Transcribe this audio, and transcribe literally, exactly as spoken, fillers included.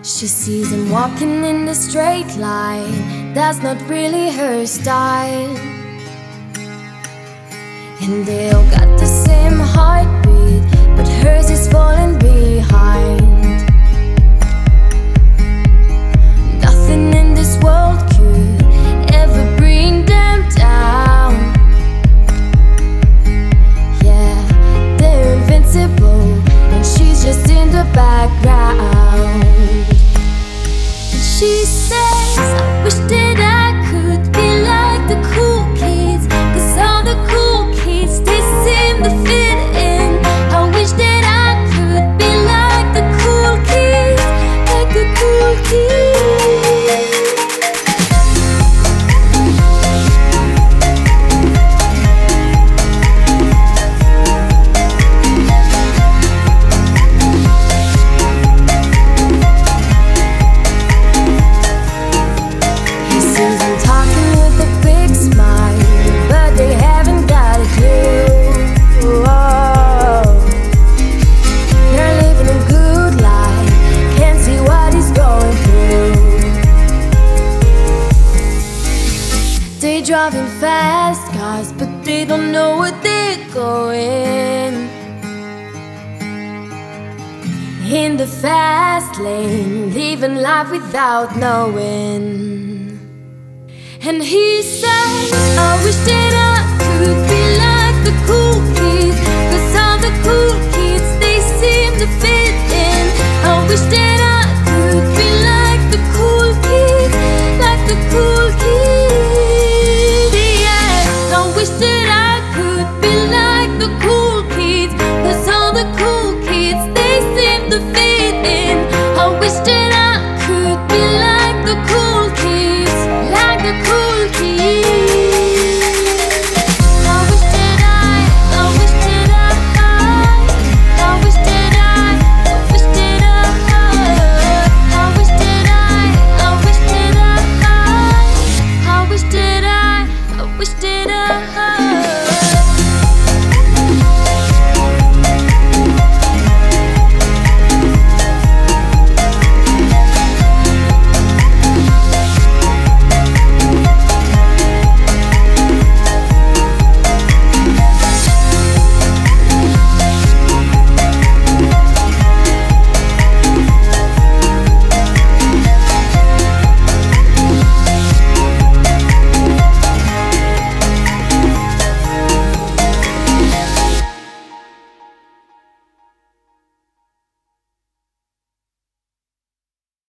She sees him walking in a straight line, that's not really her style. And they all got the same heartbeat, but hers is falling behind. Nothing in this world could ever bring them down. Yeah, they're invincible, and she's just in the background. And she says, I wish that I could be like the cool kids, 'cause all the cool kids, they seem to fit in. I wish that I could be like the cool kids, like the cool kids. Driving fast cars, but they don't know where they're going. In the fast lane, living life without knowing. And he says, I wish that I could be